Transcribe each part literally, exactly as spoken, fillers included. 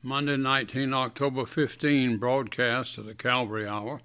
Monday, nineteenth October fifteenth, broadcast of the Calvary Hour.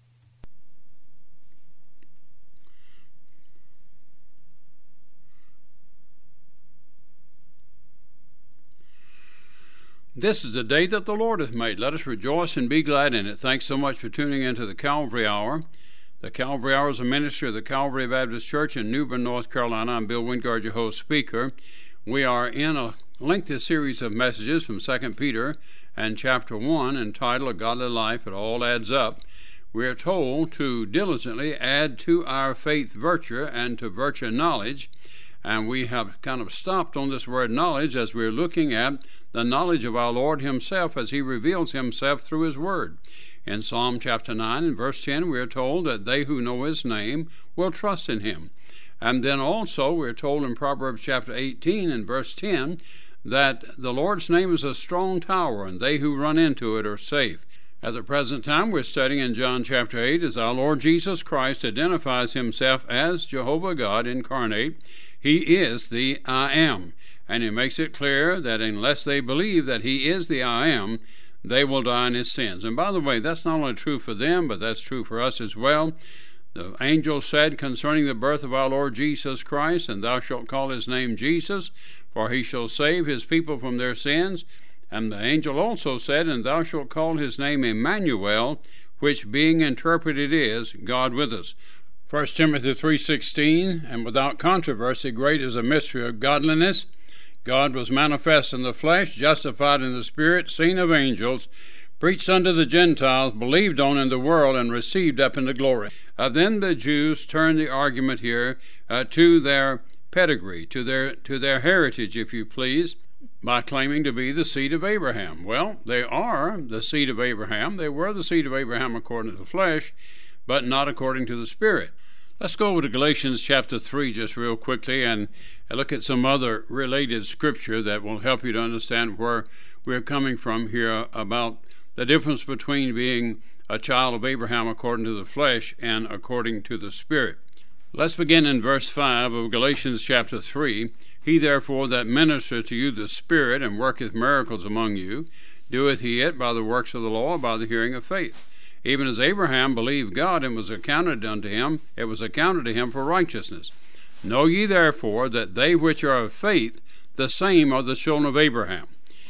This is the day that the Lord hath made. Let us rejoice and be glad in it. Thanks so much for tuning into the Calvary Hour. The Calvary Hour is a ministry of the Calvary Baptist Church in New Bern, North Carolina. I'm Bill Wingard, your host speaker. We are in a lengthy series of messages from Second Peter and chapter one entitled A Godly Life. It all adds up. We are told to diligently add to our faith virtue and to virtue knowledge. And we have kind of stopped on this word knowledge as we're looking at the knowledge of our Lord himself as he reveals himself through his word. In Psalm chapter nine and verse ten, we are told that they who know his name will trust in him. And then also we're told in Proverbs chapter eighteen and verse ten that the Lord's name is a strong tower, and they who run into it are safe. At the present time, we're studying in John chapter eight as our Lord Jesus Christ identifies himself as Jehovah God incarnate. He is the I Am, and he makes it clear that unless they believe that he is the I Am, they will die in his sins. And by the way, that's not only true for them, but that's true for us as well. The angel said concerning the birth of our Lord Jesus Christ, and thou shalt call his name Jesus, for he shall save his people from their sins. And the angel also said, and thou shalt call his name Emmanuel, which being interpreted is God with us. First Timothy three sixteen, and without controversy, great is a mystery of godliness. God was manifest in the flesh, justified in the spirit, seen of angels, preached unto the Gentiles, believed on in the world, and received up into glory. Uh, then the Jews turned the argument here uh, to their pedigree, to their to their heritage, if you please, by claiming to be the seed of Abraham. Well, they are the seed of Abraham. They were the seed of Abraham according to the flesh, but not according to the Spirit. Let's go over to Galatians chapter three just real quickly and look at some other related scripture that will help you to understand where we're coming from here about the difference between being a child of Abraham according to the flesh and according to the Spirit. Let's begin in verse five of Galatians chapter three. He therefore that ministereth to you the Spirit and worketh miracles among you, doeth he it by the works of the law or by the hearing of faith? Even as Abraham believed God, and was accounted unto him, it was accounted to him for righteousness. Know ye therefore that they which are of faith, the same are the children of Abraham.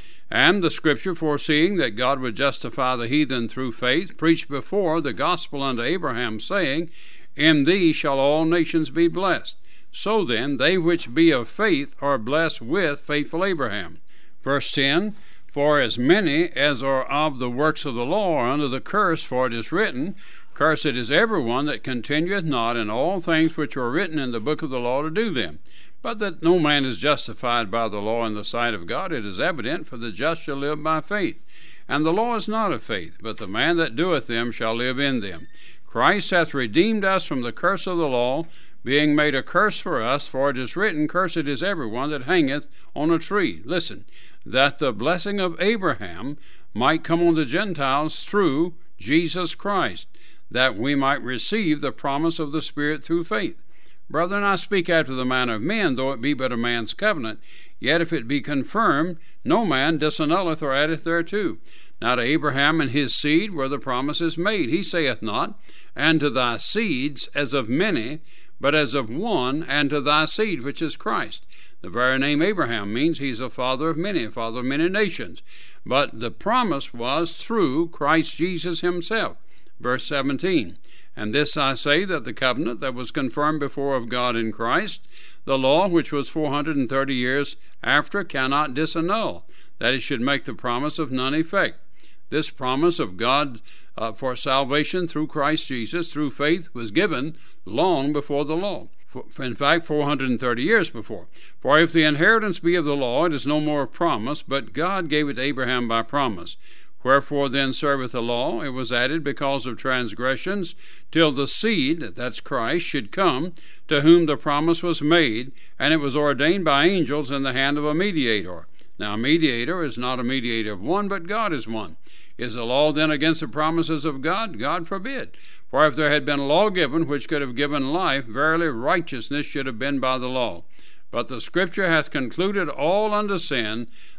And the scripture, foreseeing that God would justify the heathen through faith, preached before the gospel unto Abraham, saying, In thee shall all nations be blessed. So then, they which be of faith are blessed with faithful Abraham. Verse ten, For as many as are of the works of the law are under the curse, for it is written, Cursed is every one that continueth not in all things which are written in the book of the law to do them. But that no man is justified by the law in the sight of God, it is evident, for the just shall live by faith. And the law is not of faith, but the man that doeth them shall live in them. Christ hath redeemed us from the curse of the law, being made a curse for us, for it is written, Cursed is every one that hangeth on a tree. Listen, that the blessing of Abraham might come on the Gentiles through Jesus Christ, that we might receive the promise of the Spirit through faith. Brethren, I speak after the manner of men, though it be but a man's covenant. Yet if it be confirmed, no man disannulleth or addeth thereto. Now to Abraham and his seed were the promises made. He saith not, And to thy seeds as of many, but as of one, and to thy seed, which is Christ. The very name Abraham means he's a father of many, a father of many nations. But the promise was through Christ Jesus himself. Verse seventeen, And this I say, that the covenant that was confirmed before of God in Christ, the law which was four hundred and thirty years after, cannot disannul, that it should make the promise of none effect. This promise of God uh, for salvation through Christ Jesus, through faith, was given long before the law. For, in fact, four hundred and thirty years before. For if the inheritance be of the law, it is no more of promise, but God gave it to Abraham by promise. Wherefore then serveth the law? It was added because of transgressions, till the seed, that's Christ, should come, to whom the promise was made, and it was ordained by angels in the hand of a mediator. Now a mediator is not a mediator of one, but God is one. Is the law then against the promises of God? God forbid. For if there had been a law given which could have given life, verily righteousness should have been by the law. But the Scripture hath concluded all unto sin,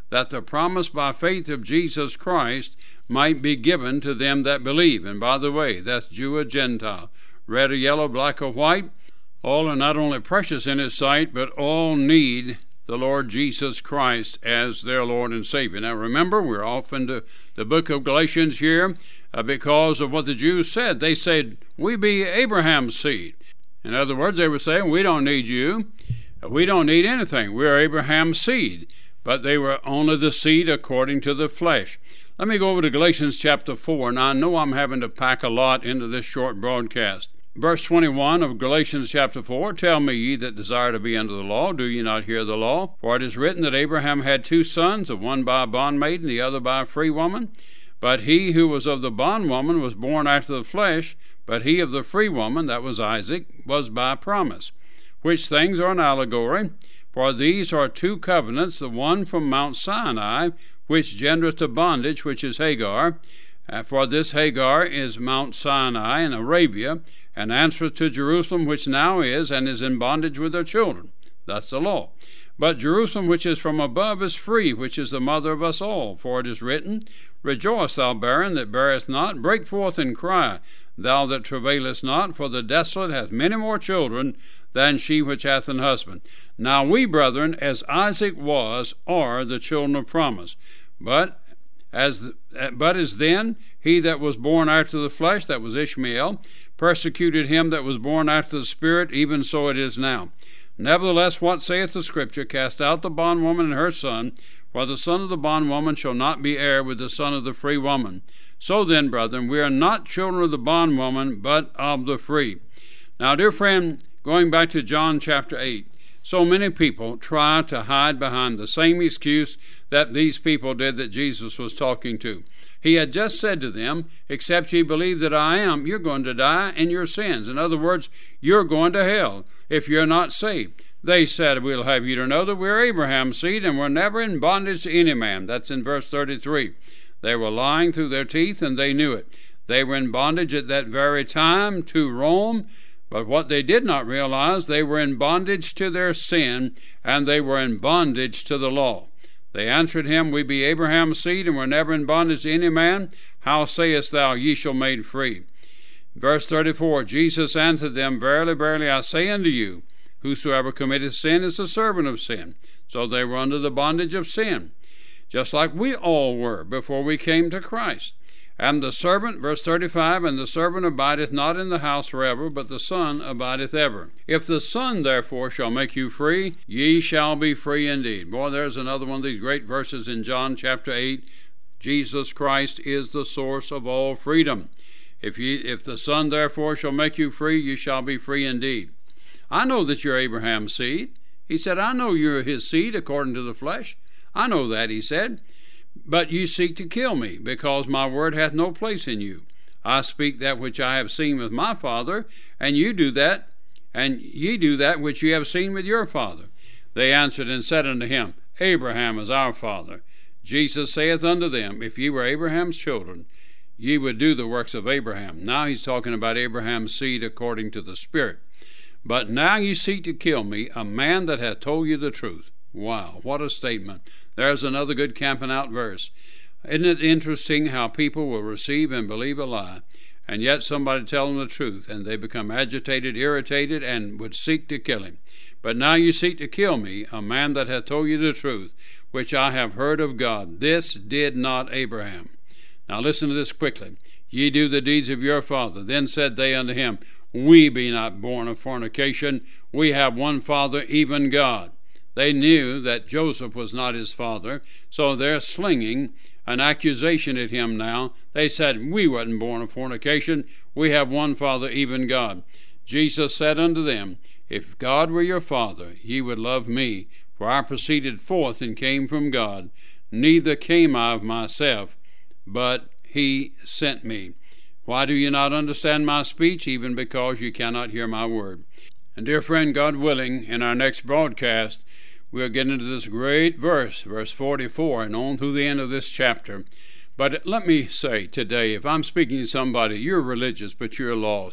that the promise by faith of Jesus Christ might be given to them that believe. And by the way, that's Jew or Gentile, red or yellow, black or white. All are not only precious in His sight, but all need the Lord Jesus Christ as their Lord and Savior. Now remember, we're off into the book of Galatians here uh, because of what the Jews said. They said, we be Abraham's seed. In other words, they were saying, we don't need you. We don't need anything. We're Abraham's seed. But they were only the seed according to the flesh. Let me go over to Galatians chapter four. Now I know I'm having to pack a lot into this short broadcast. Verse twenty-one of Galatians chapter four, tell me, ye that desire to be under the law, do ye not hear the law? For it is written that Abraham had two sons, the one by a bondmaiden, the other by a free woman. But he who was of the bondwoman was born after the flesh, but he of the free woman, that was Isaac, was by promise. Which things are an allegory, for these are two covenants, the one from Mount Sinai, which gendereth to bondage, which is Hagar. Uh, for this Hagar is Mount Sinai in Arabia, and answereth to Jerusalem, which now is, and is in bondage with her children. That's the law. But Jerusalem, which is from above, is free, which is the mother of us all. For it is written, rejoice, thou barren that bearest not, break forth and cry, thou that travailest not, for the desolate hath many more children than she which hath an husband. Now we, brethren, as Isaac was, are the children of promise. But as the, but as then he that was born after the flesh, that was Ishmael, persecuted him that was born after the Spirit, even so it is now. Nevertheless, what saith the Scripture? Cast out the bondwoman and her son, for the son of the bondwoman shall not be heir with the son of the free woman. So then, brethren, we are not children of the bondwoman, but of the free. Now, dear friend, going back to John chapter eight, so many people try to hide behind the same excuse that these people did that Jesus was talking to. He had just said to them, except ye believe that I am, you're going to die in your sins. In other words, you're going to hell if you're not saved. They said, we'll have you to know that we're Abraham's seed and we're never in bondage to any man. That's in verse thirty-three. They were lying through their teeth and they knew it. They were in bondage at that very time to Rome. But what they did not realize, they were in bondage to their sin, and they were in bondage to the law. They answered him, we be Abraham's seed, and were never in bondage to any man. How sayest thou, ye shall be made free? Verse thirty-four, Jesus answered them, verily, verily, I say unto you, whosoever committeth sin is a servant of sin. So they were under the bondage of sin, just like we all were before we came to Christ. And the servant, verse thirty-five, and the servant abideth not in the house forever, but the Son abideth ever. If the Son, therefore, shall make you free, ye shall be free indeed. Boy, there's another one of these great verses in John chapter eight. Jesus Christ is the source of all freedom. If ye, if the Son, therefore, shall make you free, you shall be free indeed. I know that you're Abraham's seed. He said, I know you're his seed according to the flesh. I know that, he said. But you seek to kill me, because my word hath no place in you. I speak that which I have seen with my father, and you do that, and ye do that which ye have seen with your father. They answered and said unto him, Abraham is our father. Jesus saith unto them, if ye were Abraham's children, ye would do the works of Abraham. Now he's talking about Abraham's seed according to the Spirit. But now ye seek to kill me, a man that hath told you the truth. Wow, what a statement. There's another good camping out verse. Isn't it interesting how people will receive and believe a lie, and yet somebody tell them the truth, and they become agitated, irritated, and would seek to kill him. But now you seek to kill me, a man that hath told you the truth, which I have heard of God. This did not Abraham. Now listen to this quickly. Ye do the deeds of your father. Then said they unto him, we be not born of fornication. We have one Father, even God. They knew that Joseph was not his father, so they're slinging an accusation at him now. They said, we wasn't born of fornication. We have one Father, even God. Jesus said unto them, if God were your Father, ye would love me, for I proceeded forth and came from God. Neither came I of myself, but he sent me. Why do you not understand my speech? Even because you cannot hear my word. And dear friend, God willing, in our next broadcast, we'll get into this great verse, verse forty-four, and on through the end of this chapter. But let me say today, if I'm speaking to somebody, you're religious, but you're lost.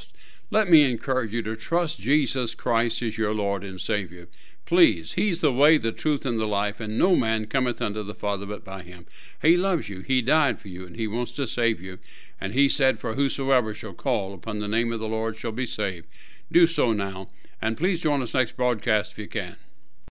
let me encourage you to trust Jesus Christ as your Lord and Savior. Please, He's the way, the truth, and the life, and no man cometh unto the Father but by Him. He loves you. He died for you, and He wants to save you. And He said, for whosoever shall call upon the name of the Lord shall be saved. Do so now, and please join us next broadcast if you can.